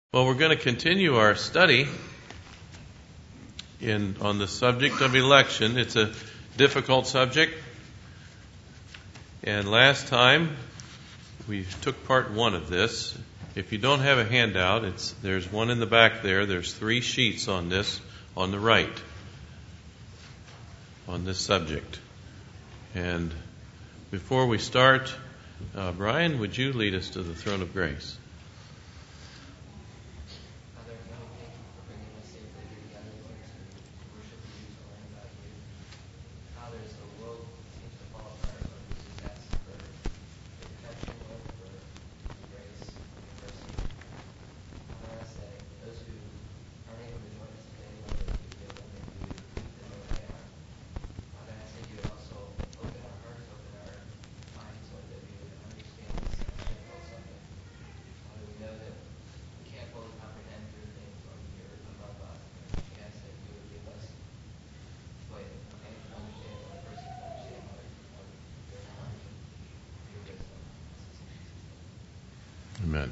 Well, we're going to continue our study on the subject of election. It's a difficult subject. And last time we took part one of this. If you don't have a handout, there's one in the back there. There's 3 sheets on this on the right on this subject. And before we start, Brian, would you lead us to the throne of grace? Amen.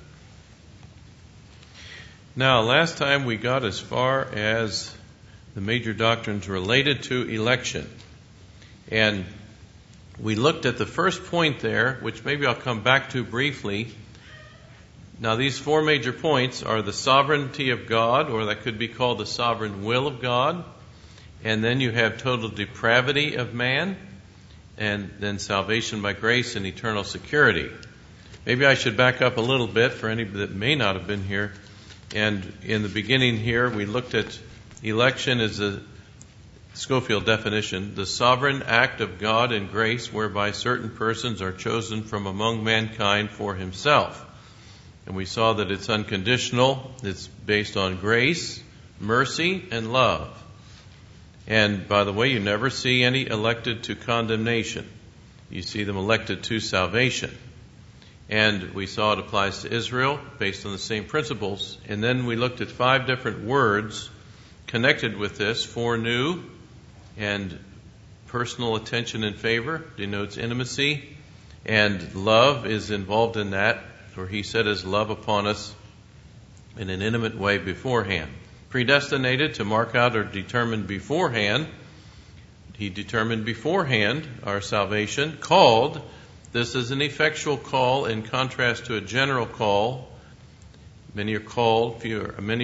Now, last time we got as far as the major doctrines related to election. And we looked at the first point there, which maybe I'll come back to briefly. Now, these 4 major points are the sovereignty of God, or that could be called the sovereign will of God. And then you have total depravity of man, and then salvation by grace and eternal security. Maybe I should back up a little bit for any that may not have been here. And in the beginning here, we looked at election as a Scofield definition, the sovereign act of God in grace whereby certain persons are chosen from among mankind for himself. And we saw that it's unconditional, it's based on grace, mercy, and love. And by the way, you never see any elected to condemnation. You see them elected to salvation. And we saw it applies to Israel based on the same principles. And then we looked at 5 different words connected with this. Foreknew and personal attention and favor denotes intimacy. And love is involved in that, for he set his love upon us in an intimate way beforehand. Predestinated, to mark out or determine beforehand. He determined beforehand our salvation. Called. This is an effectual call in contrast to a general call. Many are called, few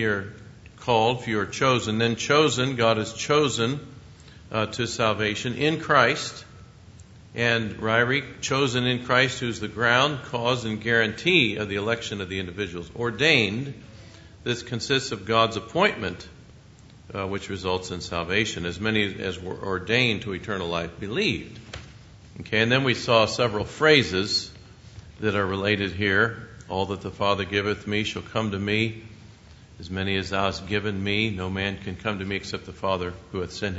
are chosen. Then chosen, God has chosen to salvation in Christ. And Ryrie, chosen in Christ, who's the ground, cause, and guarantee of the election of the individuals. Ordained, this consists of God's appointment, which results in salvation. As many as were ordained to eternal life believed. Okay, and then we saw several phrases that are related here. All that the Father giveth me shall come to me. As many as thou hast given me, no man can come to me except the Father who hath sent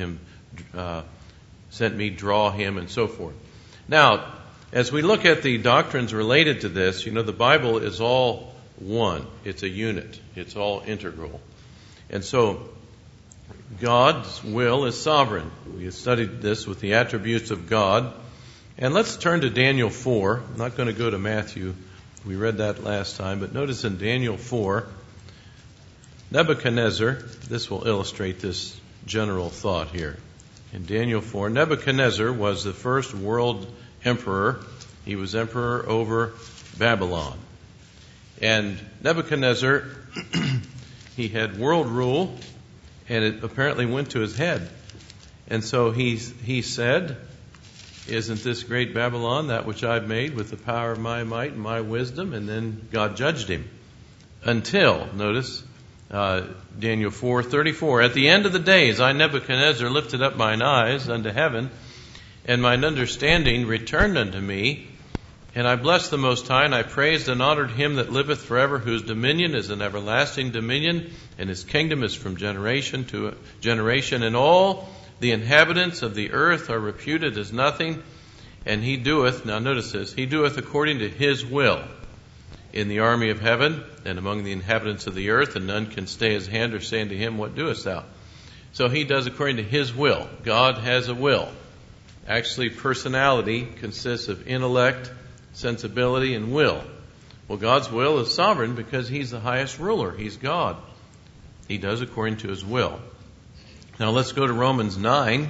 me, draw him, and so forth. Now, as we look at the doctrines related to this, the Bible is all one. It's a unit. It's all integral. And so, God's will is sovereign. We have studied this with the attributes of God. And let's turn to Daniel 4. I'm not going to go to Matthew. We read that last time. But notice in Daniel 4, Nebuchadnezzar, this will illustrate this general thought here. In Daniel 4, Nebuchadnezzar was the first world emperor. He was emperor over Babylon. And Nebuchadnezzar, he had world rule, and it apparently went to his head. And so he said, isn't this great Babylon, that which I've made with the power of my might and my wisdom? And then God judged him. Until, notice, Daniel 4:34. At the end of the days, I, Nebuchadnezzar, lifted up mine eyes unto heaven, and mine understanding returned unto me. And I blessed the Most High, and I praised and honored him that liveth forever, whose dominion is an everlasting dominion, and his kingdom is from generation to generation. And all the inhabitants of the earth are reputed as nothing, and he doeth, now notice this, he doeth according to his will in the army of heaven and among the inhabitants of the earth, and none can stay his hand or say unto him, what doest thou? So he does according to his will. God has a will. Actually, personality consists of intellect, sensibility, and will. Well, God's will is sovereign because He's the highest ruler. He's God. He does according to His will. Now let's go to Romans 9.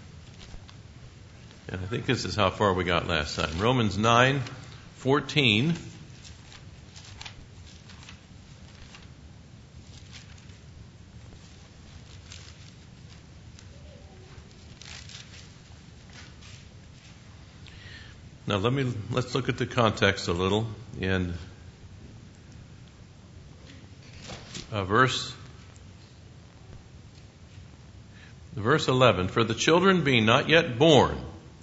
And I think this is how far we got last time. Romans 9:14. Now let's look at the context a little in verse 11. For the children being not yet born,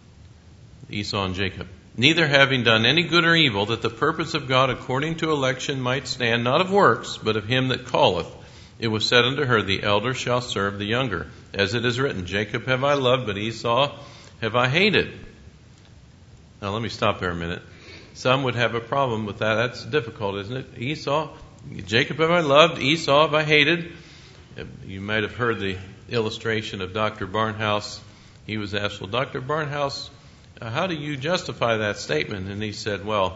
Esau and Jacob, neither having done any good or evil, that the purpose of God according to election might stand, not of works, but of him that calleth. It was said unto her, the elder shall serve the younger. As it is written, Jacob have I loved, but Esau have I hated. Now let me stop there a minute. Some would have a problem with that. That's difficult, isn't it? Jacob have I loved, Esau have I hated. You might have heard the illustration of Dr. Barnhouse. He was asked, well, Dr. Barnhouse, how do you justify that statement? And he said, well,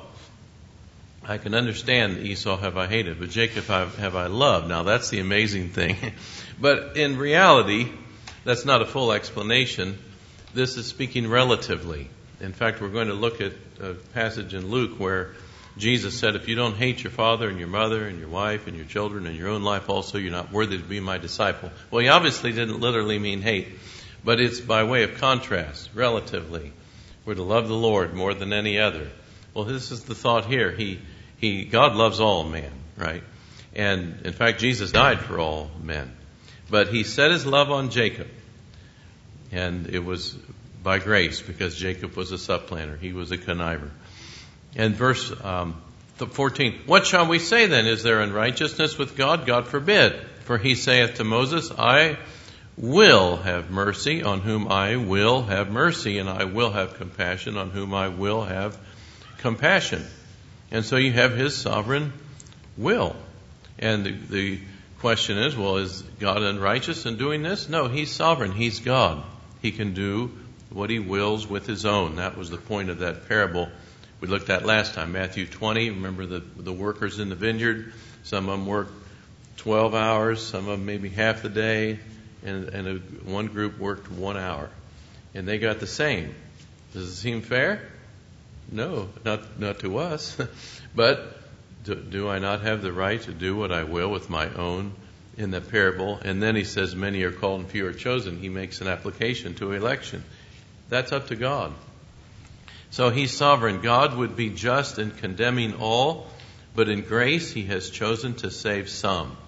I can understand Esau have I hated, but Jacob have I loved. Now that's the amazing thing. But in reality, that's not a full explanation. This is speaking relatively. In fact, we're going to look at a passage in Luke where Jesus said, if you don't hate your father and your mother and your wife and your children and your own life also, you're not worthy to be my disciple. Well, he obviously didn't literally mean hate, but it's by way of contrast, relatively. We're to love the Lord more than any other. Well, this is the thought here. God loves all men, right? And in fact, Jesus died for all men. But he set his love on Jacob. And it was by grace, because Jacob was a supplanter. He was a conniver. And verse 14, what shall we say then? Is there unrighteousness with God? God forbid. For he saith to Moses, I will have mercy on whom I will have mercy, and I will have compassion on whom I will have compassion. And so you have his sovereign will. And the question is, well, is God unrighteous in doing this? No, he's sovereign. He's God. He can do what he wills with his own. That was the point of that parable we looked at last time. Matthew 20, remember the workers in the vineyard? Some of them worked 12 hours, some of them maybe half the day, and one group worked 1 hour. And they got the same. Does it seem fair? No, not to us. But do I not have the right to do what I will with my own in the parable? And then he says, many are called and few are chosen. He makes an application to election. That's up to God. So he's sovereign. God would be just in condemning all, but in grace he has chosen to save some.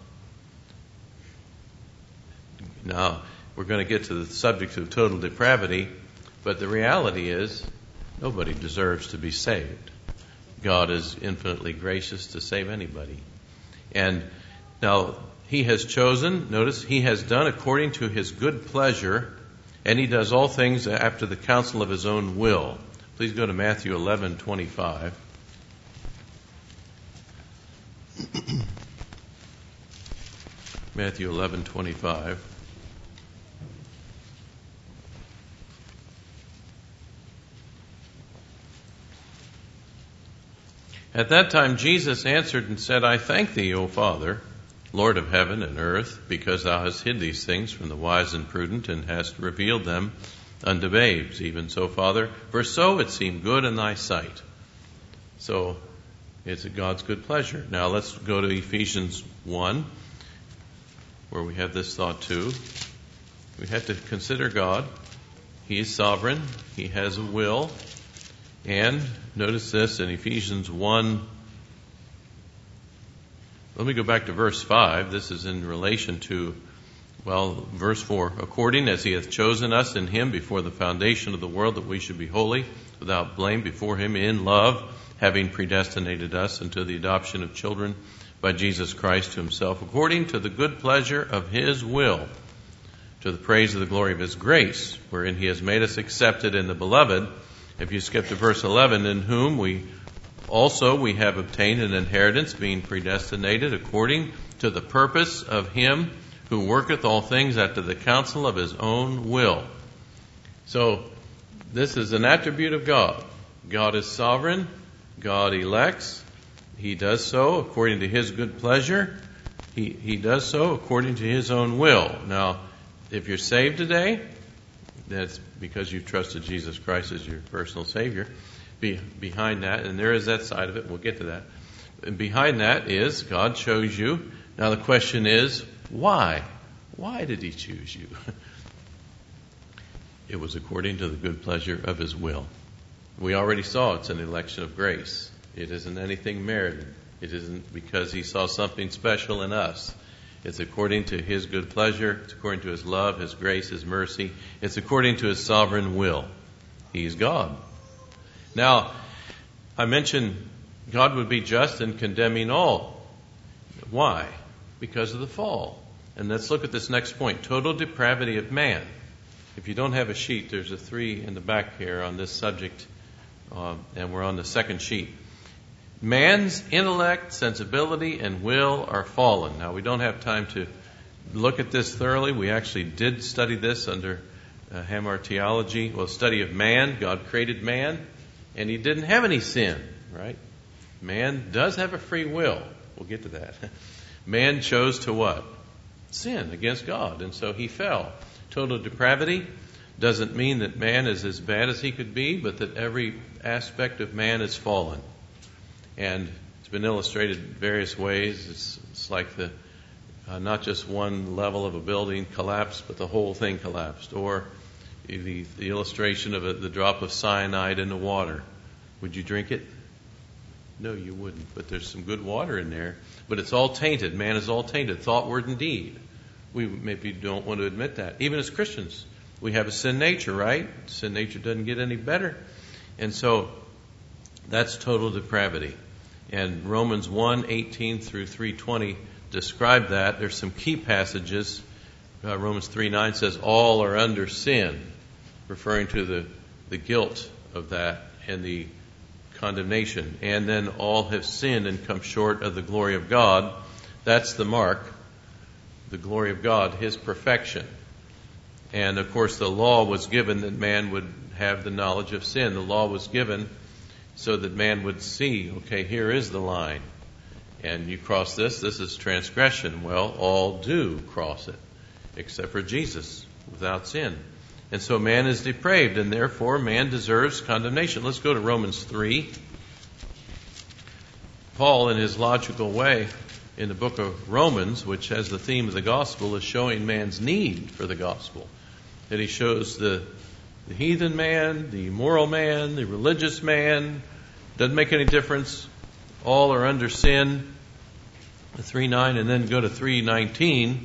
Now, we're going to get to the subject of total depravity, but the reality is nobody deserves to be saved. God is infinitely gracious to save anybody. And now he has chosen, notice, he has done according to his good pleasure, and he does all things after the counsel of his own will. Please go to Matthew 11:25. Matthew 11:25. At that time Jesus answered and said, I thank thee, O Father, Lord of heaven and earth, because thou hast hid these things from the wise and prudent, and hast revealed them unto babes. Even so, Father, for so it seemed good in thy sight. So it's God's good pleasure. Now let's go to Ephesians 1, where we have this thought too. We have to consider God. He is sovereign. He has a will. And notice this in Ephesians 1. Let me go back to verse 5. This is in relation to, verse 4. According as he hath chosen us in him before the foundation of the world, that we should be holy, without blame before him in love, having predestinated us unto the adoption of children by Jesus Christ to himself, according to the good pleasure of his will, to the praise of the glory of his grace, wherein he has made us accepted in the beloved. If you skip to verse 11, in whom we have obtained an inheritance, being predestinated according to the purpose of him who worketh all things after the counsel of his own will. So this is an attribute of God. God is sovereign. God elects. He does so according to His good pleasure. He does so according to His own will. Now, if you're saved today, that's because you trusted Jesus Christ as your personal Savior. Behind that, and there is that side of it, we'll get to that. And behind that is God chose you. Now the question is, why? Why did He choose you? It was according to the good pleasure of His will. We already saw it's an election of grace. It isn't anything merited. It isn't because He saw something special in us. It's according to His good pleasure. It's according to His love, His grace, His mercy. It's according to His sovereign will. He's God. Now, I mentioned God would be just in condemning all. Why? Because of the fall. And let's look at this next point. Total depravity of man. If you don't have a sheet, there's a 3 in the back here on this subject, and we're on the second sheet. Man's intellect, sensibility, and will are fallen. Now, we don't have time to look at this thoroughly. We actually did study this under hamartiology, study of man. God created man, and He didn't have any sin, right? Man does have a free will. We'll get to that. Man chose to what? Sin against God, and so he fell. Total depravity doesn't mean that man is as bad as he could be, but that every aspect of man is fallen. And it's been illustrated various ways. It's like the not just one level of a building collapsed, but the whole thing collapsed. Or the illustration of the drop of cyanide in the water. Would you drink it? No, you wouldn't. But there's some good water in there. But it's all tainted. Man is all tainted. Thought, word, and deed. We maybe don't want to admit that. Even as Christians, we have a sin nature, right? Sin nature doesn't get any better. And so that's total depravity. And Romans 1:18 through 3:20 describe that. There's some key passages. Romans 3:9 says, all are under sin, referring to the guilt of that and the condemnation. And then all have sinned and come short of the glory of God. That's the mark, the glory of God, His perfection. And of course the law was given that man would have the knowledge of sin. The law was given so that man would see, okay, here is the line. And you cross this is transgression. Well, all do cross it, except for Jesus, without sin. And so man is depraved, and therefore man deserves condemnation. Let's go to Romans 3. Paul, in his logical way, in the book of Romans, which has the theme of the gospel, is showing man's need for the gospel. That he shows the heathen man, the immoral man, the religious man. Doesn't make any difference. All are under sin. 3:9, and then go to 3:19.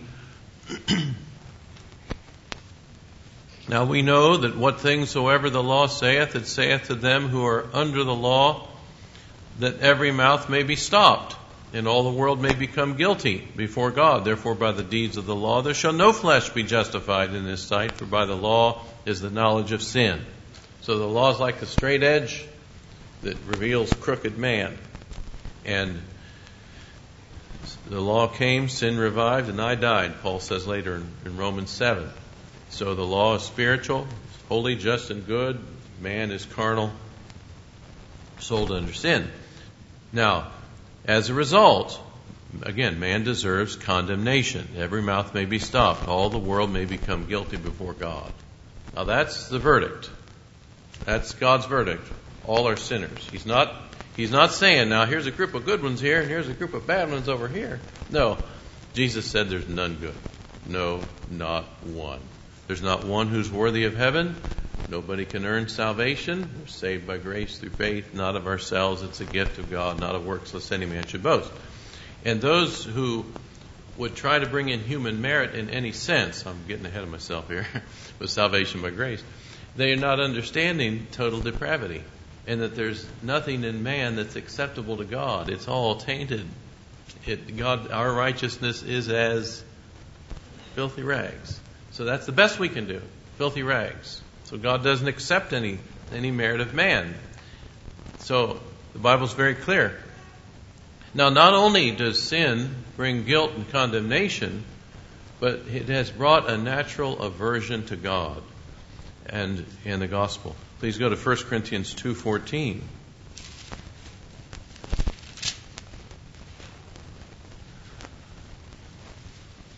Now we know that what things soever the law saith, it saith to them who are under the law, that every mouth may be stopped, and all the world may become guilty before God. Therefore by the deeds of the law there shall no flesh be justified in His sight, for by the law is the knowledge of sin. So the law is like a straight edge that reveals crooked man. And the law came, sin revived, and I died, Paul says later in Romans 7. So the law is spiritual, holy, just, and good. Man is carnal, sold under sin. Now, as a result, again, man deserves condemnation. Every mouth may be stopped. All the world may become guilty before God. Now that's the verdict. That's God's verdict. All are sinners. He's not saying, now here's a group of good ones here and here's a group of bad ones over here. No. Jesus said there's none good. No, not one. There's not one who's worthy of heaven. Nobody can earn salvation. We're saved by grace through faith, not of ourselves. It's a gift of God, not of works, lest any man should boast. And those who would try to bring in human merit in any sense, I'm getting ahead of myself here, with salvation by grace, they are not understanding total depravity, and that there's nothing in man that's acceptable to God. It's all tainted. Our righteousness is as filthy rags. So that's the best we can do, filthy rags. So God doesn't accept any merit of man. So the Bible's very clear. Now, not only does sin bring guilt and condemnation, but it has brought a natural aversion to God and the gospel. Please go to 1 Corinthians 2:14.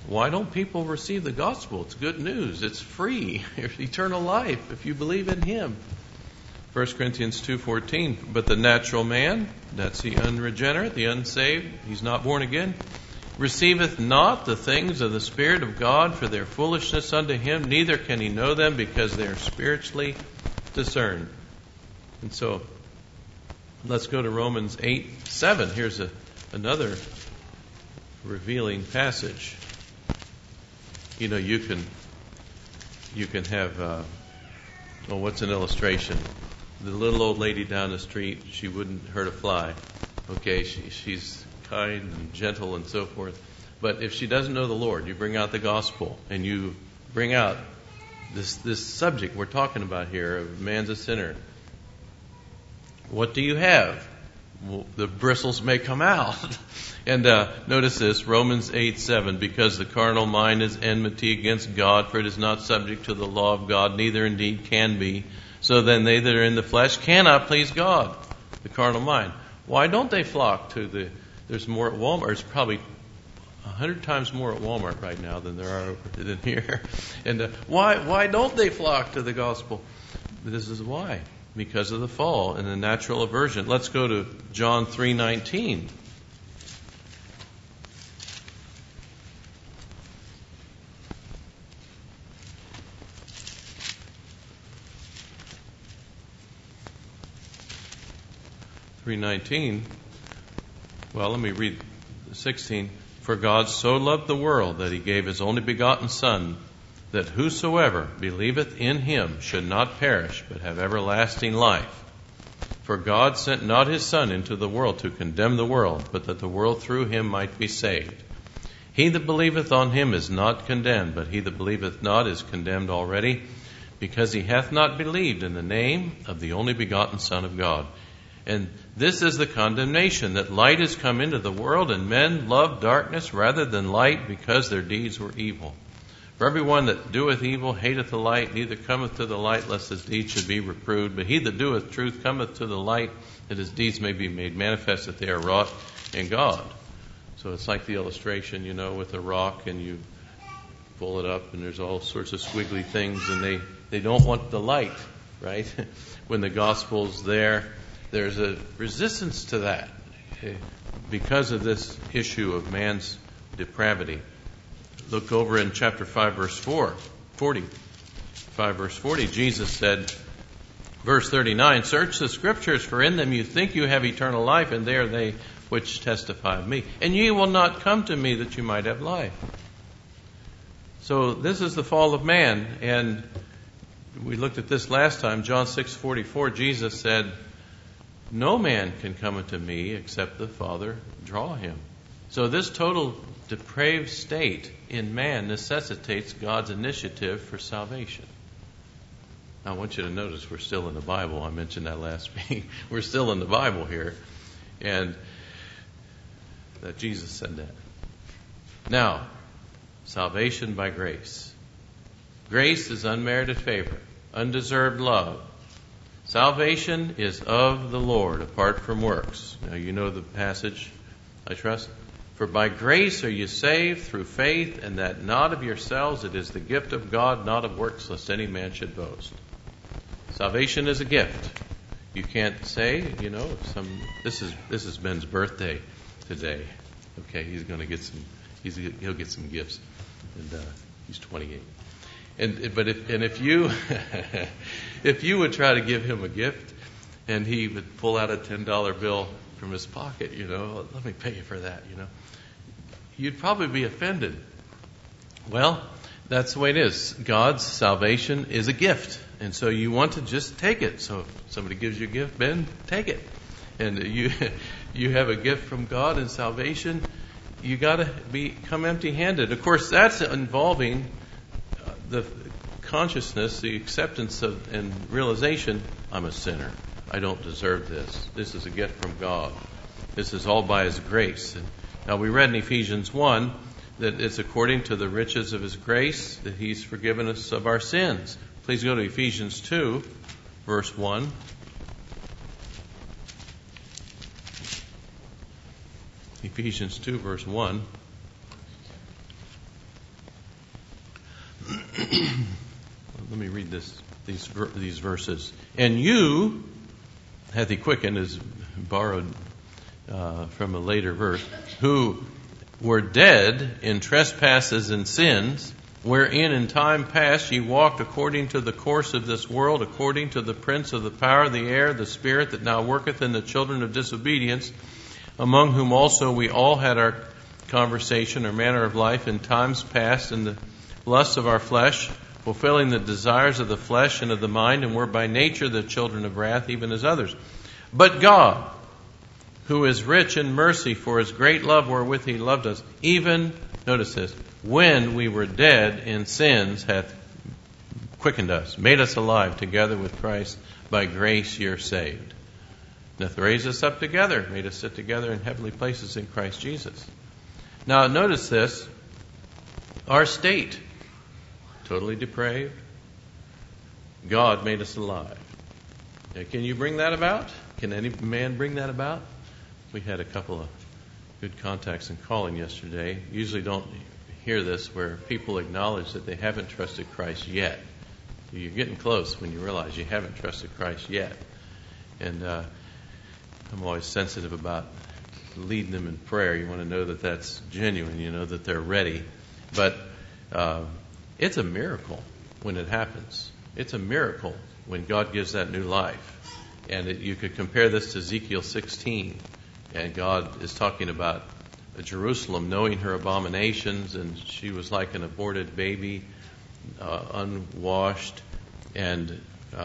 Why don't people receive the gospel? It's good news. It's free. It's eternal life if you believe in Him. 1 Corinthians 2:14, but the natural man, that's the unregenerate, the unsaved, he's not born again, receiveth not the things of the Spirit of God, for their foolishness unto him, neither can he know them, because they are spiritually discerned. And so, let's go to Romans 8:7. Here's another revealing passage. You know, you can have, what's an illustration? The little old lady down the street, she wouldn't hurt a fly. Okay, she's kind and gentle and so forth. But if she doesn't know the Lord, you bring out the gospel and you bring out this subject we're talking about here of man's a sinner. What do you have? Well, the bristles may come out. And notice this, Romans 8:7, because the carnal mind is enmity against God, for it is not subject to the law of God, neither indeed can be. So then they that are in the flesh cannot please God, the carnal mind. Why don't they flock to there's more at Walmart. There's probably 100 times more at Walmart right now than there are in here. And why don't they flock to the gospel? This is why. Because of the fall and the natural aversion. Let's go to John 3:19. Well, let me read 16. For God so loved the world that He gave His only begotten Son, that whosoever believeth in Him should not perish, but have everlasting life. For God sent not His Son into the world to condemn the world, but that the world through Him might be saved. He that believeth on Him is not condemned, but he that believeth not is condemned already, because he hath not believed in the name of the only begotten Son of God. And this is the condemnation, that light is come into the world, and men love darkness rather than light, because their deeds were evil. For everyone that doeth evil hateth the light, neither cometh to the light, lest his deeds should be reproved. But he that doeth truth cometh to the light, that his deeds may be made manifest, that they are wrought in God. So it's like the illustration, with a rock, and you pull it up, and there's all sorts of squiggly things, and they don't want the light, right? When the gospel's there's a resistance to that because of this issue of man's depravity. Look over in chapter 5, verse 40. 5, verse 40, Jesus said, verse 39, search the scriptures, for in them you think you have eternal life, and they are they which testify of me. And ye will not come to me that you might have life. So this is the fall of man. And we looked at this last time, John 6:44, Jesus said, no man can come unto me except the Father draw him. So this total depraved state in man necessitates God's initiative for salvation. Now, I want you to notice we're still in the Bible. I mentioned that last week. We're still in the Bible here. And that Jesus said that. Now, salvation by grace. Grace is unmerited favor, undeserved love. Salvation is of the Lord, apart from works. Now, you know the passage, I trust. For by grace are you saved through faith, and that not of yourselves, it is the gift of God, not of works, lest any man should boast. Salvation is a gift. You can't say, this is Ben's birthday today. Okay, he's going to get he'll get some gifts, and he's 28. If you if you would try to give him a gift, and he would pull out a $10 bill from his pocket, let me pay you for that, you'd probably be offended. Well, that's the way it is. God's salvation is a gift, and so you want to just take it. So if somebody gives you a gift, Ben, take it. And you have a gift from God in salvation, you got to become empty-handed. Of course, that's involving the consciousness, the acceptance of and realization, I'm a sinner. I don't deserve this. This is a gift from God. This is all by His grace. And now we read in Ephesians 1 that it's according to the riches of His grace that He's forgiven us of our sins. Please go to Ephesians 2, verse 1. Ephesians 2, verse 1. let me read these verses. And you, hath he quickened, is borrowed from a later verse, who were dead in trespasses and sins, wherein in time past ye walked according to the course of this world, according to the prince of the power of the air, the spirit that now worketh in the children of disobedience, among whom also we all had our conversation or manner of life in times past in the lusts of our flesh, fulfilling the desires of the flesh and of the mind, and were by nature the children of wrath, even as others. But God, who is rich in mercy, for his great love wherewith he loved us, even, notice this, when we were dead in sins, hath quickened us, made us alive together with Christ. By grace ye are saved. And hath raised us up together, made us sit together in heavenly places in Christ Jesus. Now notice this, our state, totally depraved, God made us alive. Now, can you bring that about? Can any man bring that about? We had a couple of good contacts in calling yesterday. Usually don't hear this where people acknowledge that they haven't trusted Christ yet. You're getting close when you realize you haven't trusted Christ yet. And I'm always sensitive about leading them in prayer. You want to know that that's genuine. You know that they're ready. But it's a miracle when it happens. It's a miracle when God gives that new life. And you could compare this to Ezekiel 16. And God is talking about Jerusalem knowing her abominations, and she was like an aborted baby, unwashed, and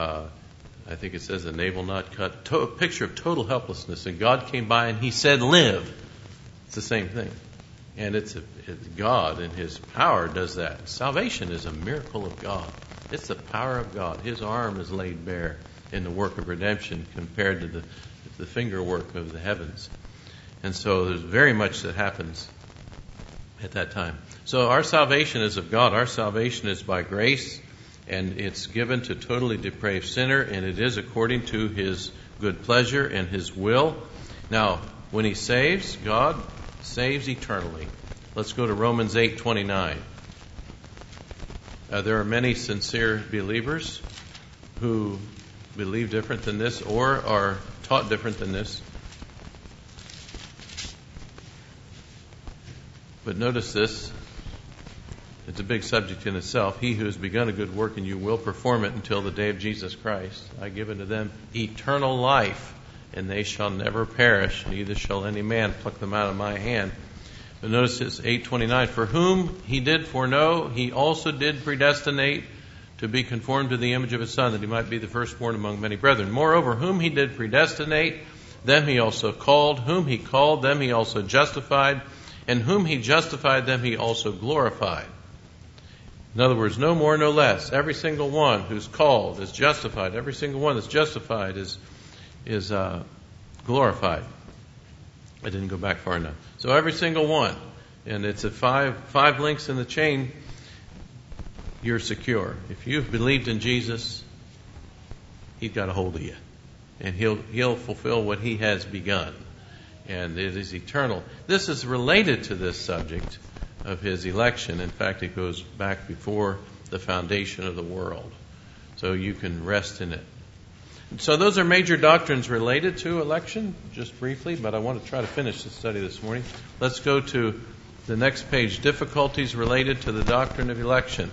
I think it says the navel not cut. A picture of total helplessness. And God came by and he said, live. It's the same thing. And it's God and his power does that. Salvation is a miracle of God. It's the power of God. His arm is laid bare in the work of redemption compared to the finger work of the heavens. And so there's very much that happens at that time. So our salvation is of God. Our salvation is by grace, and it's given to totally depraved sinner, and it is according to his good pleasure and his will. Now, when he saves, God saves eternally. Let's go to Romans 8:29. There are many sincere believers who believe different than this or are taught different than this. But notice this. It's a big subject in itself. He who has begun a good work in you will perform it until the day of Jesus Christ. I give unto them eternal life, and they shall never perish, neither shall any man pluck them out of my hand. But notice this, 8:29. For whom he did foreknow, he also did predestinate to be conformed to the image of his Son, that he might be the firstborn among many brethren. Moreover, whom he did predestinate, them he also called. Whom he called, them he also justified. And whom he justified, them he also glorified. In other words, no more, no less. Every single one who's called is justified. Every single one that's justified is glorified. I didn't go back far enough. So every single one, and it's a five links in the chain. You're secure. If you've believed in Jesus, he's got a hold of you, and he'll fulfill what he has begun. And it is eternal. This is related to this subject of his election. In fact, it goes back before the foundation of the world. So you can rest in it. So those are major doctrines related to election, just briefly, but I want to try to finish the study this morning. Let's go to the next page, difficulties related to the doctrine of election.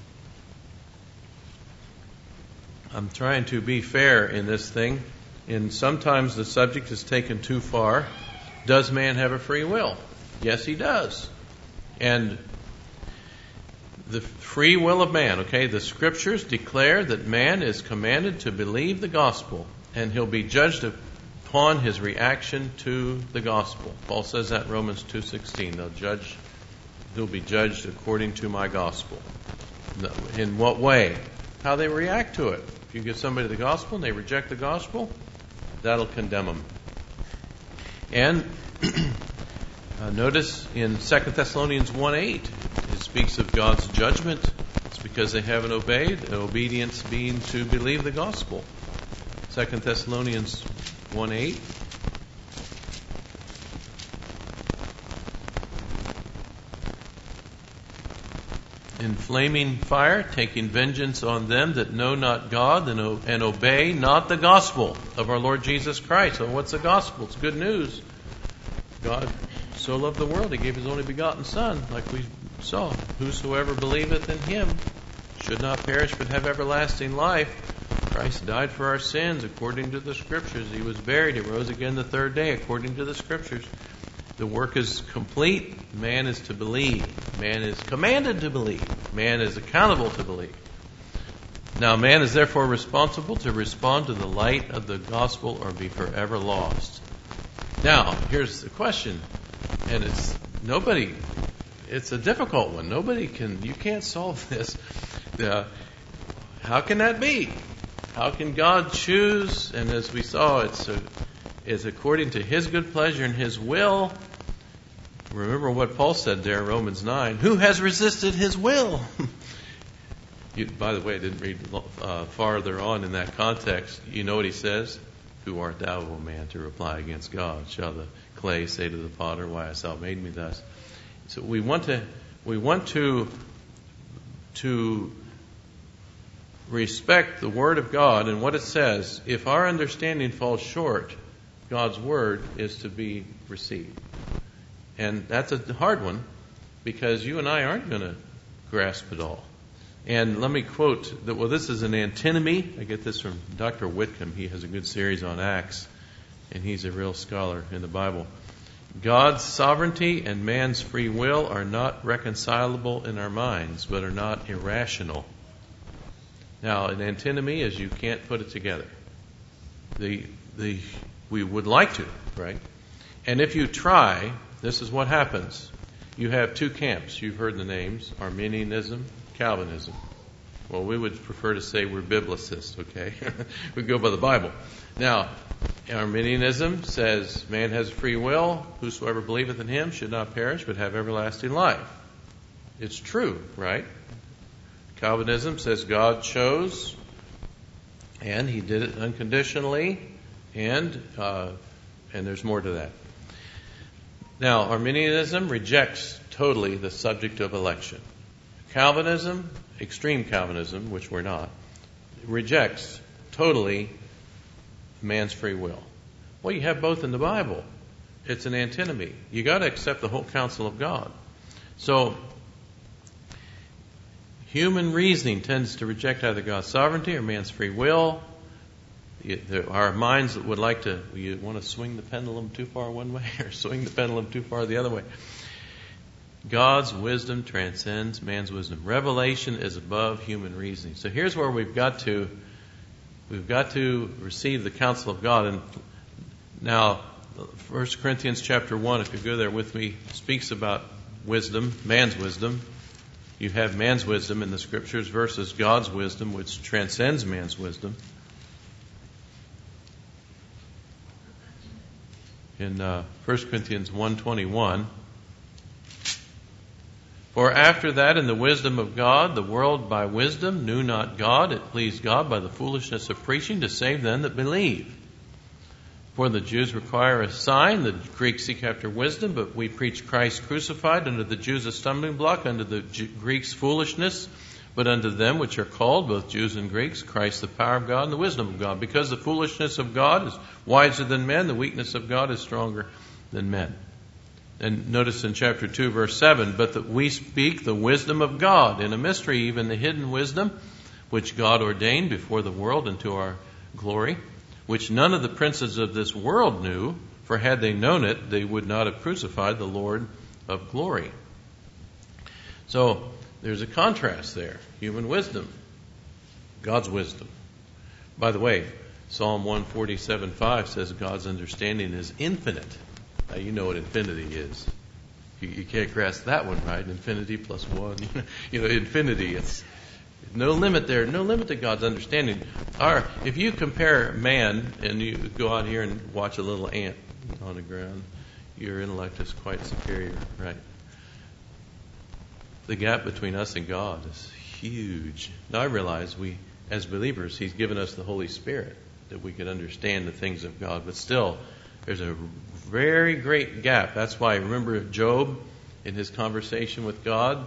I'm trying to be fair in this thing. And sometimes the subject is taken too far. Does man have a free will? Yes, he does. And the free will of man, okay, the scriptures declare that man is commanded to believe the gospel, and he'll be judged upon his reaction to the gospel. Paul says that in Romans 2:16. He'll be judged according to my gospel. In what way? How they react to it. If you give somebody the gospel and they reject the gospel, that'll condemn them. And notice in 2 Thessalonians 1:8, it speaks of God's judgment. It's because they haven't obeyed, and obedience being to believe the gospel. 2 Thessalonians 1:8. in flaming fire, taking vengeance on them that know not God and obey not the gospel of our Lord Jesus Christ. So what's the gospel? It's good news. God so loved the world, He gave His only begotten Son, like we saw. Whosoever believeth in Him should not perish but have everlasting life. Christ died for our sins according to the Scriptures. He was buried. He rose again the third day according to the Scriptures. The work is complete. Man is to believe. Man is commanded to believe. Man is accountable to believe. Now, man is therefore responsible to respond to the light of the gospel or be forever lost. Now, here's the question, and it's a difficult one. You can't solve this. How can that be? How can God choose? And as we saw, it's according to His good pleasure and His will. Remember what Paul said there in Romans 9. Who has resisted His will? By the way, I didn't read farther on in that context. You know what he says? Who art thou, O man, to reply against God? Shall the clay say to the potter, why hast thou made me thus? So we want to respect the Word of God and what it says. If our understanding falls short, God's Word is to be received. And that's a hard one because you and I aren't going to grasp it all. And let me quote, this is an antinomy. I get this from Dr. Whitcomb. He has a good series on Acts, and he's a real scholar in the Bible. God's sovereignty and man's free will are not reconcilable in our minds, but are not irrational. Now, an antinomy is you can't put it together. We would like to, right? And if you try, this is what happens. You have two camps. You've heard the names, Arminianism, Calvinism. Well, we would prefer to say we're biblicists, okay? We go by the Bible. Now, Arminianism says man has free will. Whosoever believeth in Him should not perish but have everlasting life. It's true, right? Calvinism says God chose and He did it unconditionally, and there's more to that. Now, Arminianism rejects totally the subject of election. Calvinism, extreme Calvinism, which we're not, rejects totally man's free will. Well, you have both in the Bible. It's an antinomy. You got to accept the whole counsel of God. So, human reasoning tends to reject either God's sovereignty or man's free will. Our minds would like to, you want to swing the pendulum too far one way or swing the pendulum too far the other way. God's wisdom transcends man's wisdom. Revelation is above human reasoning. So here's where we've got to receive the counsel of God. And now, 1 Corinthians chapter 1, if you go there with me, speaks about wisdom, man's wisdom. You have man's wisdom in the Scriptures versus God's wisdom, which transcends man's wisdom. In 1 Corinthians 1:21, for after that in the wisdom of God, the world by wisdom knew not God. It pleased God by the foolishness of preaching to save them that believe. For the Jews require a sign, the Greeks seek after wisdom, but we preach Christ crucified, unto the Jews a stumbling block, unto the Greeks foolishness, but unto them which are called, both Jews and Greeks, Christ the power of God and the wisdom of God. Because the foolishness of God is wiser than men, the weakness of God is stronger than men. And notice in chapter 2, verse 7, but that we speak the wisdom of God in a mystery, even the hidden wisdom, which God ordained before the world unto our glory, which none of the princes of this world knew, for had they known it, they would not have crucified the Lord of glory. So, there's a contrast there. Human wisdom, God's wisdom. By the way, Psalm 147:5 says God's understanding is infinite. Now you know what infinity is. You can't grasp that one, right? Infinity plus one. Infinity. It's no limit there. No limit to God's understanding. If you compare man and you go out here and watch a little ant on the ground, your intellect is quite superior, right? The gap between us and God is huge. Now I realize as believers, He's given us the Holy Spirit that we could understand the things of God, but still, there's a very great gap. That's why, remember Job in his conversation with God,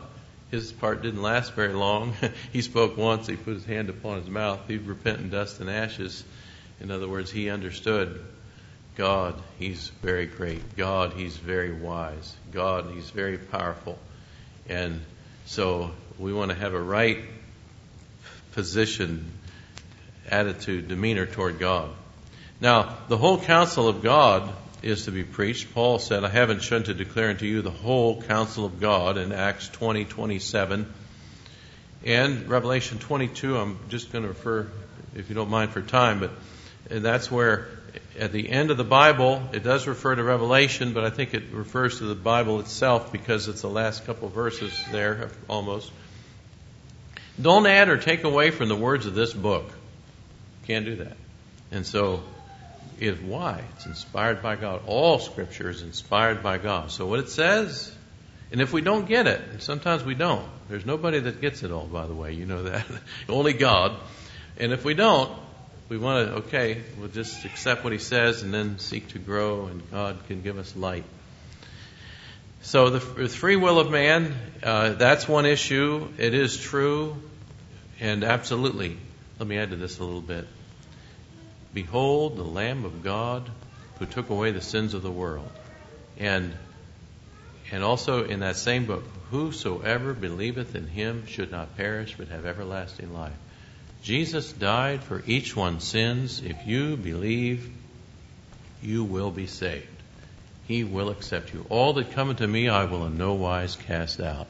His part didn't last very long. He spoke once. He put his hand upon his mouth. He'd repent in dust and ashes. In other words, he understood God, He's very great. God, He's very wise. God, He's very powerful. And so we want to have a right position, attitude, demeanor toward God. Now, the whole counsel of God is to be preached. Paul said, I haven't shun to declare unto you the whole counsel of God in Acts 20:27. And Revelation 22, I'm just going to refer, if you don't mind for time, but that's where at the end of the Bible, it does refer to Revelation, but I think it refers to the Bible itself because it's the last couple of verses there, almost. Don't add or take away from the words of this book. Can't do that. And so, why? It's inspired by God. All Scripture is inspired by God. So what it says, and if we don't get it, and sometimes we don't, there's nobody that gets it all, by the way, you know that. Only God. And if we don't, we want to, we'll just accept what He says and then seek to grow, and God can give us light. So the free will of man, that's one issue. It is true, and absolutely. Let me add to this a little bit. Behold, the Lamb of God who took away the sins of the world. And also in that same book, whosoever believeth in Him should not perish but have everlasting life. Jesus died for each one's sins. If you believe, you will be saved. He will accept you. All that come unto me, I will in no wise cast out.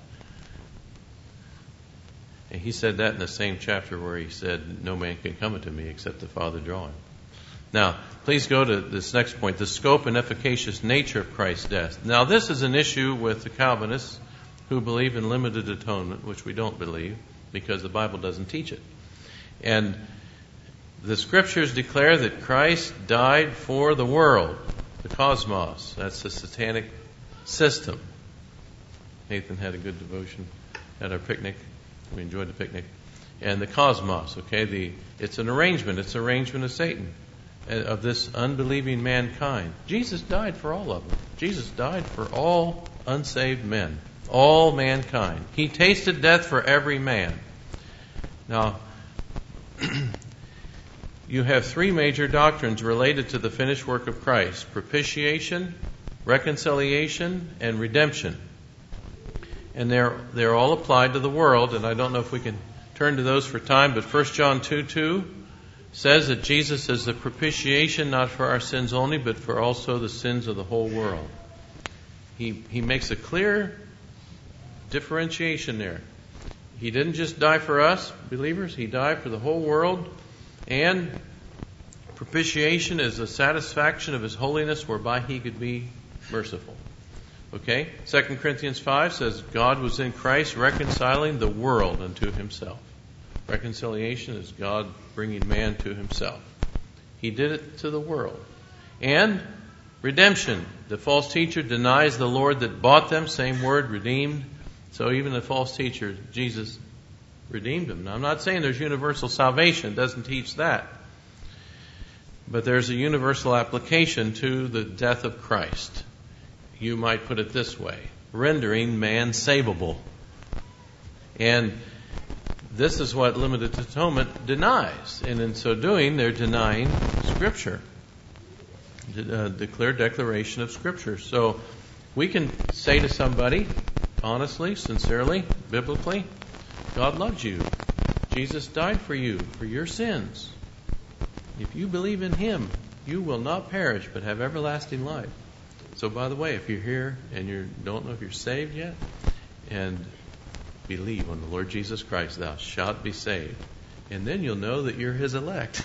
And He said that in the same chapter where He said, no man can come unto me except the Father draw him. Now, please go to this next point, the scope and efficacious nature of Christ's death. Now, this is an issue with the Calvinists who believe in limited atonement, which we don't believe because the Bible doesn't teach it. And the Scriptures declare that Christ died for the world, the cosmos. That's the satanic system. Nathan had a good devotion at our picnic. We enjoyed the picnic. And the cosmos, it's an arrangement. It's an arrangement of Satan, of this unbelieving mankind. Jesus died for all of them. Jesus died for all unsaved men, all mankind. He tasted death for every man. Now, you have three major doctrines related to the finished work of Christ: propitiation, reconciliation, and redemption. And they're all applied to the world, and I don't know if we can turn to those for time, but 1 John 2:2 says that Jesus is the propitiation not for our sins only, but for also the sins of the whole world. He makes a clear differentiation there. He didn't just die for us, believers. He died for the whole world. And propitiation is the satisfaction of His holiness whereby He could be merciful. 2 Corinthians 5 says God was in Christ reconciling the world unto Himself. Reconciliation is God bringing man to Himself. He did it to the world. And redemption. The false teacher denies the Lord that bought them. Same word, redeemed. So even the false teacher, Jesus redeemed him. Now, I'm not saying there's universal salvation. It doesn't teach that. But there's a universal application to the death of Christ. You might put it this way: rendering man savable. And this is what limited atonement denies. And in so doing, they're denying Scripture. The clear declaration of Scripture. So we can say to somebody, honestly, sincerely, biblically, God loves you. Jesus died for you, for your sins. If you believe in Him, you will not perish, but have everlasting life. So, by the way, if you're here and you don't know if you're saved yet, and believe on the Lord Jesus Christ, thou shalt be saved. And then you'll know that you're His elect.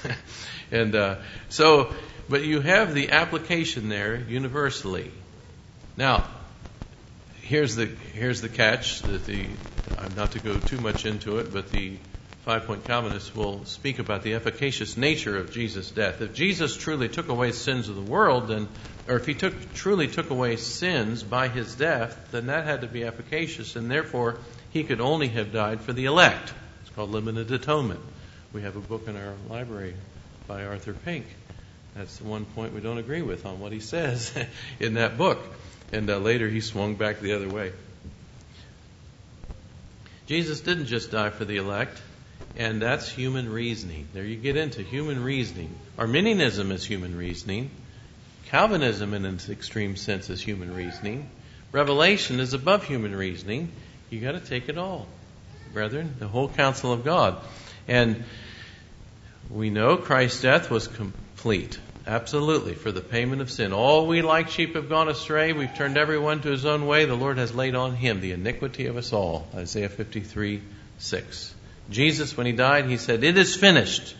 But you have the application there universally. Now, here's the catch. Not to go too much into it, but the 5-point Calvinists will speak about the efficacious nature of Jesus' death. If Jesus truly took away sins of the world, or if He truly took away sins by His death, then that had to be efficacious, and therefore He could only have died for the elect. It's called limited atonement. We have a book in our library by Arthur Pink. That's the one point we don't agree with on what he says in that book. And later he swung back the other way. Jesus didn't just die for the elect, and that's human reasoning. There you get into human reasoning. Arminianism is human reasoning. Calvinism in its extreme sense is human reasoning. Revelation is above human reasoning. You got to take it all, brethren, the whole counsel of God. And we know Christ's death was complete, absolutely, for the payment of sin. All we like sheep have gone astray. We've turned everyone to his own way. The Lord has laid on him the iniquity of us all. Isaiah 53:6. Jesus, when he died, he said, "It is finished."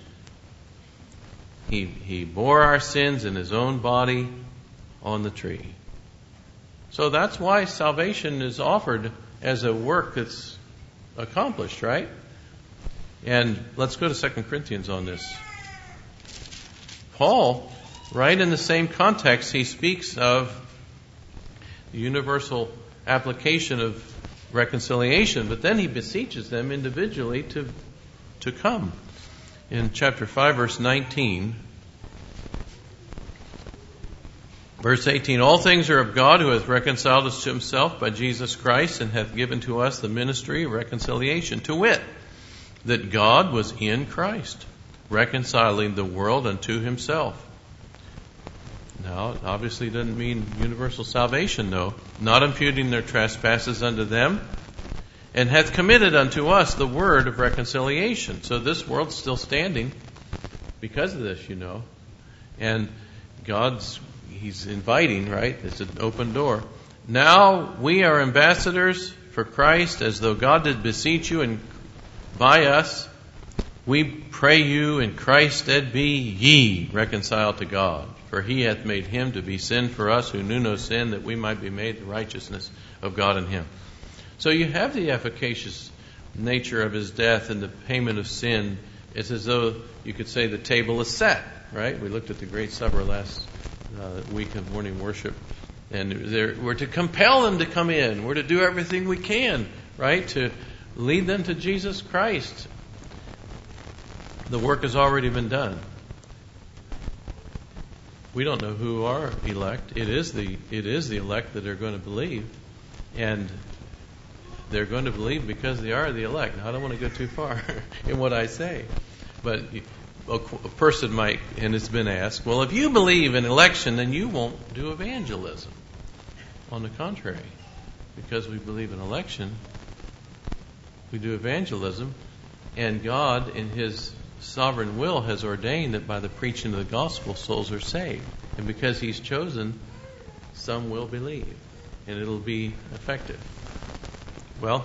He bore our sins in his own body on the tree. So that's why salvation is offered as a work that's accomplished, right? And let's go to 2 Corinthians on this. Paul, right in the same context, he speaks of the universal application of reconciliation, but then he beseeches them individually to come. In chapter 5, verse 19, verse 18, "All things are of God, who hath reconciled us to himself by Jesus Christ, and hath given to us the ministry of reconciliation, to wit, that God was in Christ, reconciling the world unto himself." Now, it obviously doesn't mean universal salvation, no. "Not imputing their trespasses unto them, and hath committed unto us the word of reconciliation." So this world's still standing because of this, you know. And He's inviting, right? It's an open door. "Now we are ambassadors for Christ, as though God did beseech you and by us. We pray you in Christ's stead, be ye reconciled to God. For he hath made him to be sin for us who knew no sin, that we might be made the righteousness of God in him." So you have the efficacious nature of his death and the payment of sin. It's as though you could say the table is set, right? We looked at the Great Supper last week of morning worship. And we're to compel them to come in. We're to do everything we can, right, to lead them to Jesus Christ. The work has already been done. We don't know who are elect. It is the elect that are going to believe. And they're going to believe because they are the elect. Now, I don't want to go too far in what I say. But a person might, and it's been asked, well, if you believe in election, then you won't do evangelism. On the contrary, because we believe in election, we do evangelism, and God, in His sovereign will, has ordained that by the preaching of the gospel, souls are saved. And because He's chosen, some will believe, and it'll be effective. Well,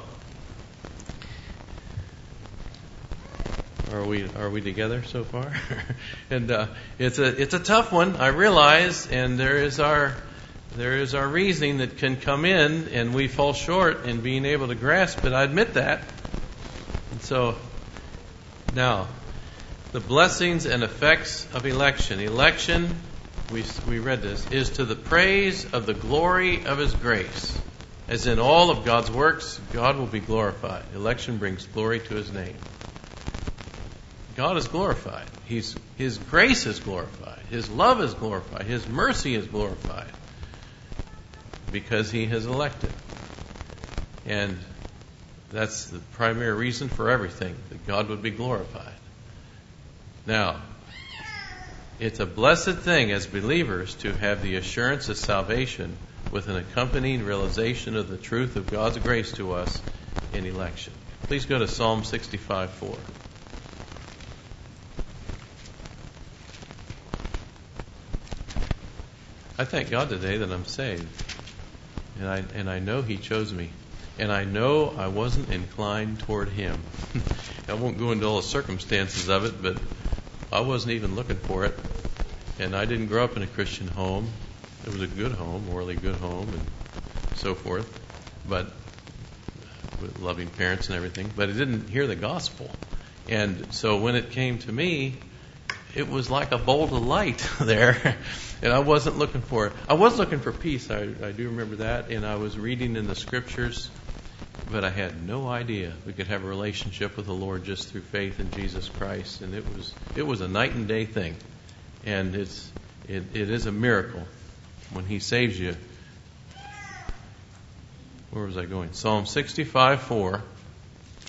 are we together so far? And it's a tough one, I realize, and there is our reasoning that can come in, and we fall short in being able to grasp it. I admit that. And so, now, the blessings and effects of election. Election, we read this, is to the praise of the glory of His grace. As in all of God's works, God will be glorified. Election brings glory to His name. God is glorified. His grace is glorified. His love is glorified. His mercy is glorified. Because He has elected. And that's the primary reason for everything, that God would be glorified. Now, it's a blessed thing as believers to have the assurance of salvation with an accompanying realization of the truth of God's grace to us in election. Please go to Psalm 65:4. I thank God today that I'm saved. And I know He chose me. And I know I wasn't inclined toward Him. I won't go into all the circumstances of it, but I wasn't even looking for it. And I didn't grow up in a Christian home. It was a good home, morally good home, and so forth. But with loving parents and everything. But I didn't hear the gospel. And so when it came to me, it was like a bolt of light there. And I wasn't looking for it. I was looking for peace. I do remember that. And I was reading in the Scriptures. But I had no idea we could have a relationship with the Lord just through faith in Jesus Christ. And it was a night and day thing. And it is a miracle when He saves you. Where was I going? Psalm 65:4.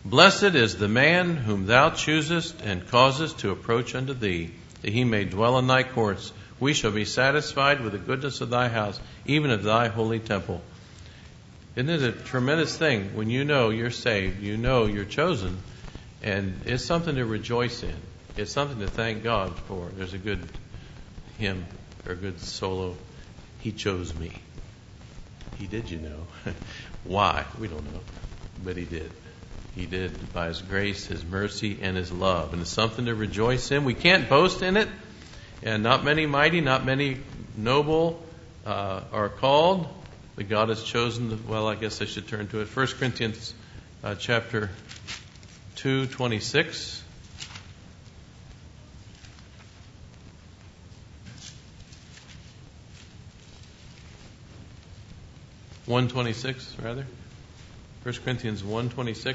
Blessed is the man whom thou choosest and causest to approach unto thee, that he may dwell in thy courts. We shall be satisfied with the goodness of thy house, even of thy holy temple. Isn't it a tremendous thing when you know you're saved, you know you're chosen, and it's something to rejoice in. It's something to thank God for. There's a good hymn or a good solo. He chose me. He did, you know. Why? We don't know. But he did. He did by his grace, his mercy, and his love. And it's something to rejoice in. We can't boast in it. And not many mighty, not many noble are called. But God has chosen, well, I guess I should turn to it. 1 Corinthians chapter 2, 26. One 26, rather. 1 Corinthians 1:26.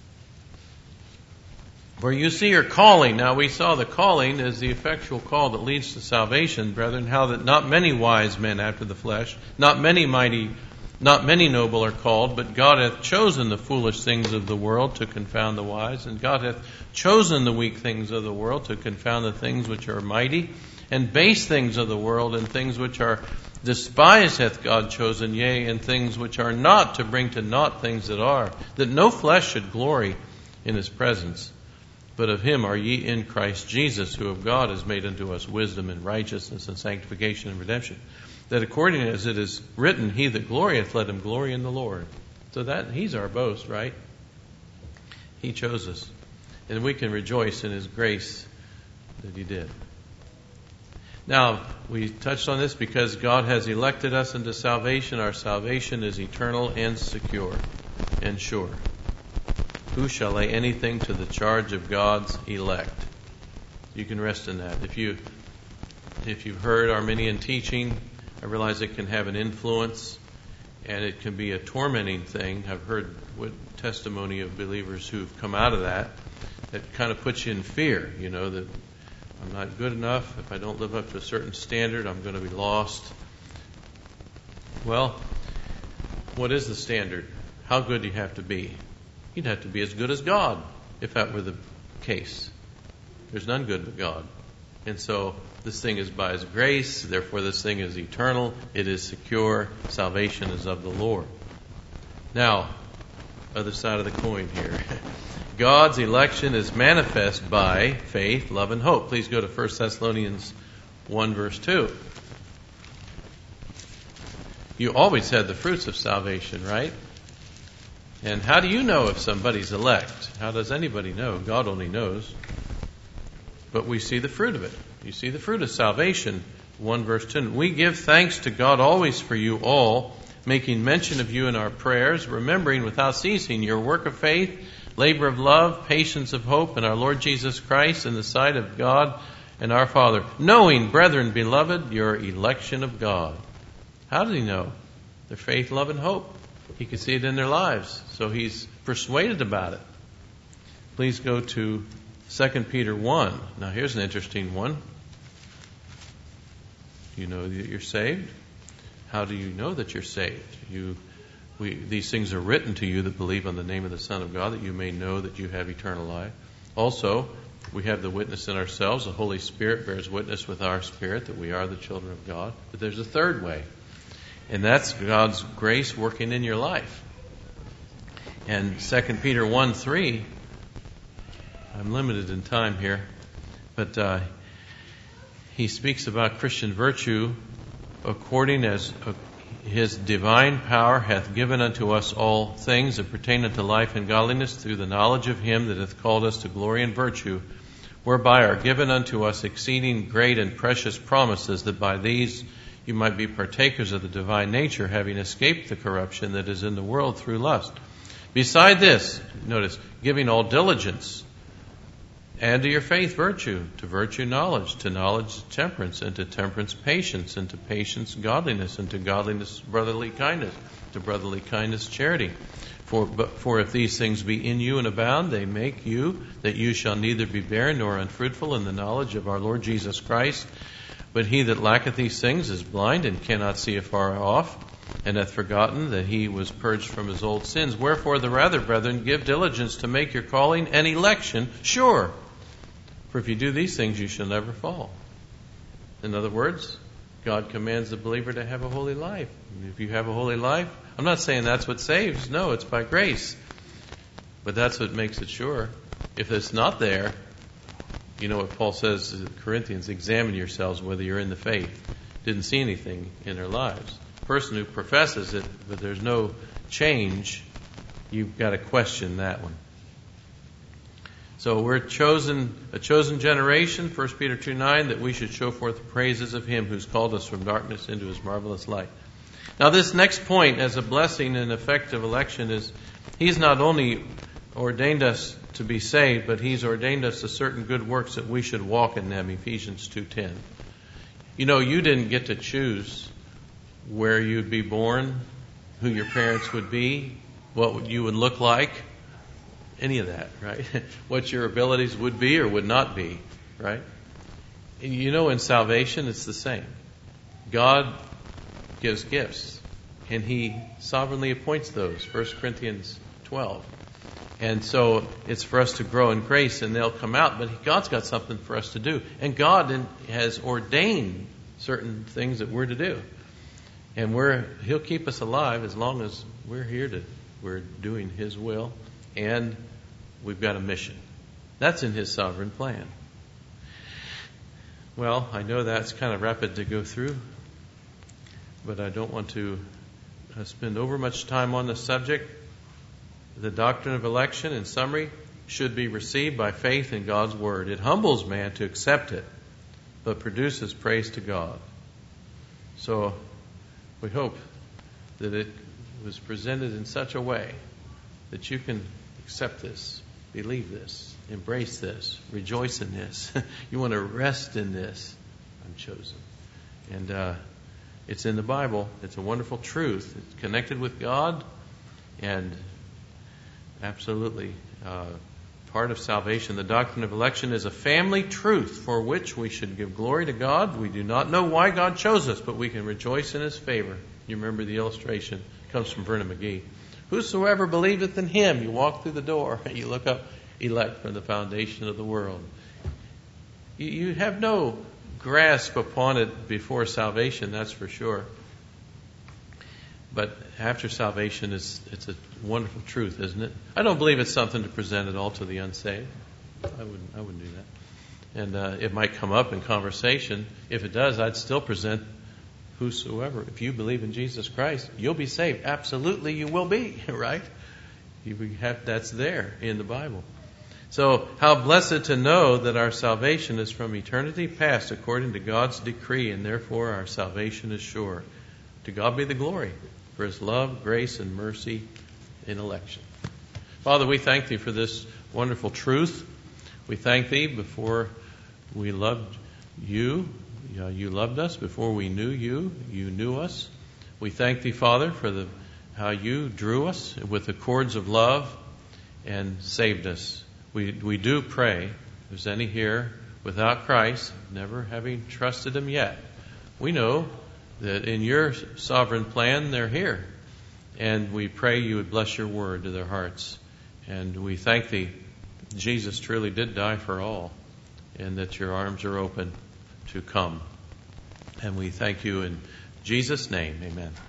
For you see your calling. Now we saw the calling as the effectual call that leads to salvation, brethren, how that not many wise men after the flesh, not many mighty, not many noble are called, but God hath chosen the foolish things of the world to confound the wise, and God hath chosen the weak things of the world to confound the things which are mighty, and base things of the world, and things which are despised hath God chosen, yea, and things which are not, to bring to naught things that are, that no flesh should glory in his presence. But of him are ye in Christ Jesus, who of God is made unto us wisdom and righteousness and sanctification and redemption. That according as it is written, he that glorieth, let him glory in the Lord. So that he's our boast, right? He chose us. And we can rejoice in his grace that he did. Now, we touched on this because God has elected us into salvation. Our salvation is eternal and secure and sure. Who shall lay anything to the charge of God's elect? You can rest in that. If you've heard Arminian teaching, I realize it can have an influence and it can be a tormenting thing. I've heard testimony of believers who've come out of that. It kind of puts you in fear, you know, that I'm not good enough. If I don't live up to a certain standard, I'm going to be lost. Well, what is the standard? How good do you have to be? You'd have to be as good as God if that were the case. There's none good but God. And so this thing is by his grace. Therefore, this thing is eternal. It is secure. Salvation is of the Lord. Now, other side of the coin here. God's election is manifest by faith, love, and hope. Please go to 1 Thessalonians 1, verse 2. You always had the fruits of salvation, right? And how do you know if somebody's elect? How does anybody know? God only knows. But we see the fruit of it. You see the fruit of salvation. 1 verse 2. We give thanks to God always for you all, making mention of you in our prayers, remembering without ceasing your work of faith, labor of love, patience of hope in our Lord Jesus Christ in the sight of God and our Father. Knowing, brethren, beloved, your election of God. How did he know? Their faith, love, and hope. He could see it in their lives. So he's persuaded about it. Please go to 2 Peter 1. Now here's an interesting one. You know that you're saved? How do you know that you're saved? These things are written to you that believe on the name of the Son of God, that you may know that you have eternal life. Also, we have the witness in ourselves. The Holy Spirit bears witness with our spirit that we are the children of God. But there's a third way, and that's God's grace working in your life. And 2 Peter 1:3, I'm limited in time here, but he speaks about Christian virtue according as his divine power hath given unto us all things that pertain unto life and godliness through the knowledge of him that hath called us to glory and virtue, whereby are given unto us exceeding great and precious promises, that by these you might be partakers of the divine nature, having escaped the corruption that is in the world through lust. Beside this, notice, giving all diligence, add to your faith virtue, to virtue knowledge, to knowledge temperance, and to temperance patience, and to patience godliness, and to godliness brotherly kindness, to brotherly kindness charity. For if these things be in you and abound, they make you that you shall neither be barren nor unfruitful in the knowledge of our Lord Jesus Christ. But he that lacketh these things is blind and cannot see afar off, and hath forgotten that he was purged from his old sins. Wherefore the rather, brethren, give diligence to make your calling and election sure. For if you do these things, you shall never fall. In other words, God commands the believer to have a holy life. If you have a holy life, I'm not saying that's what saves. No, it's by grace. But that's what makes it sure. If it's not there, you know what Paul says to the Corinthians, examine yourselves whether you're in the faith. Didn't see anything in their lives. A person who professes it, but there's no change, you've got to question that one. So we're a chosen generation, 1 Peter 2:9, that we should show forth the praises of Him who's called us from darkness into His marvelous light. Now this next point, as a blessing and effect of election, is He's not only ordained us to be saved, but He's ordained us to certain good works that we should walk in them, Ephesians 2:10. You know, you didn't get to choose where you'd be born, who your parents would be, what you would look like, any of that, right? What your abilities would be or would not be, right? And you know, in salvation, it's the same. God gives gifts, and He sovereignly appoints those, 1 Corinthians 12. And so it's for us to grow in grace, and they'll come out, but God's got something for us to do. And God has ordained certain things that we're to do. And He'll keep us alive as long as we're doing His will, and we've got a mission. That's in His sovereign plan. Well, I know that's kind of rapid to go through, but I don't want to spend over much time on the subject. The doctrine of election, in summary, should be received by faith in God's Word. It humbles man to accept it, but produces praise to God. So we hope that it was presented in such a way that you can accept this, believe this, embrace this, rejoice in this. You want to rest in this. I'm chosen. And it's in the Bible. It's a wonderful truth. It's connected with God, and absolutely part of salvation. The doctrine of election is a family truth for which we should give glory to God. We do not know why God chose us, but we can rejoice in His favor. You remember the illustration. It comes from Vernon McGee. Whosoever believeth in Him, you walk through the door, you look up, elect from the foundation of the world. You have no grasp upon it before salvation, that's for sure. But after salvation, it's a wonderful truth, isn't it? I don't believe it's something to present at all to the unsaved. I wouldn't do that. And it might come up in conversation. If it does, I'd still present whosoever. If you believe in Jesus Christ, you'll be saved. Absolutely, you will be, right? That's there in the Bible. So, how blessed to know that our salvation is from eternity past according to God's decree, and therefore our salvation is sure. To God be the glory for His love, grace, and mercy in election. Father, we thank Thee for this wonderful truth. We thank Thee before we loved You. You loved us before we knew You. You knew us. We thank Thee, Father, for how You drew us with the cords of love and saved us. We do pray, if there's any here without Christ, never having trusted Him yet, we know that in Your sovereign plan they're here. And we pray You would bless Your word to their hearts. And we thank Thee, Jesus truly did die for all, and that Your arms are open to come. And we thank You in Jesus' name. Amen.